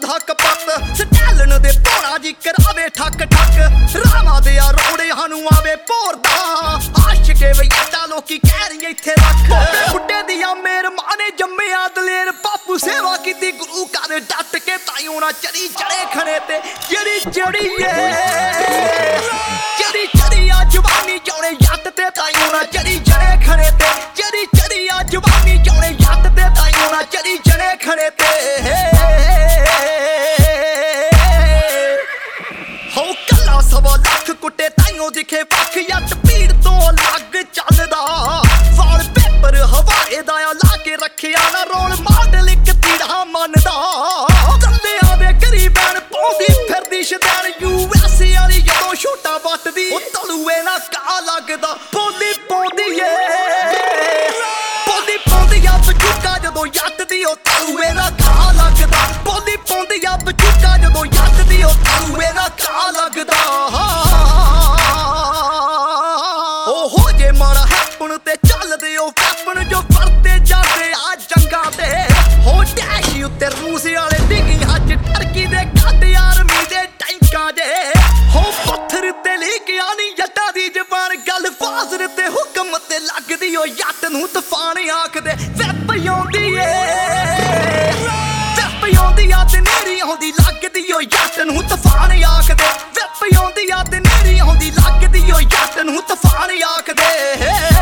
धक पत स्टैलन दे भोरा जी करावे ठक ठक रामा दे रोड़े हानू आवे भोरदा आशिके वे यादा लोकी कह रही इत्थे रख बुड्ढे दिया मेर माने जम्मिया दलेर बापू सेवा कीती गुरु घर डट के ताईं ना चढ़ी चढ़े खड़े ते जड़ी जड़ी चढ़ी चढ़ी आ जवानी जौने जट ते ताईं ना चढ़ी चढ़े खड़े ते चढ़ी चढ़ी आ जवानी जौने जट ते ताईं ना चढ़ी चढ़े खड़े ते हो कला सवा लख कुटे ताईं दिखे पख जट भीड़ तो लग चलदा वॉलपेपर हवाए दा ला के रखिया ना रोल मॉडल इक तीड़ा मनदा चंदियां दे गरीबैन पौंदी फिरदी शदैन यूएस वाली जदों छोटा बटदी ओ तलूए ना का लगदा बोली पौंदी आ बचूका जदों यटदी ओ तलूए ना का लगदा बोली पौंदी आ बचूका जदों यटदी ओ तलूए ना का लगदा ओ हो जे मारा हैपन ते चलदे ओ वैपन जो फरते जाते आ जंगा ते हो डैश उत्ते रूस वाले डिगी हज टर्की दे गड्ड आर्मी दे टैंकां दे हो पत्थर ते लिखिया नी जट्टा दी जबान गल फाजर ते हुक्म ते लगदी ओ जट नूं तूफान आखदे वैप आउंदी आ ते नेरी आउंदी लगदी ओ जट नूं तूफान आखदे वैप आउंदी आ ते नेरी आउंदी लगदी ओ जट नूं तूफान आखदे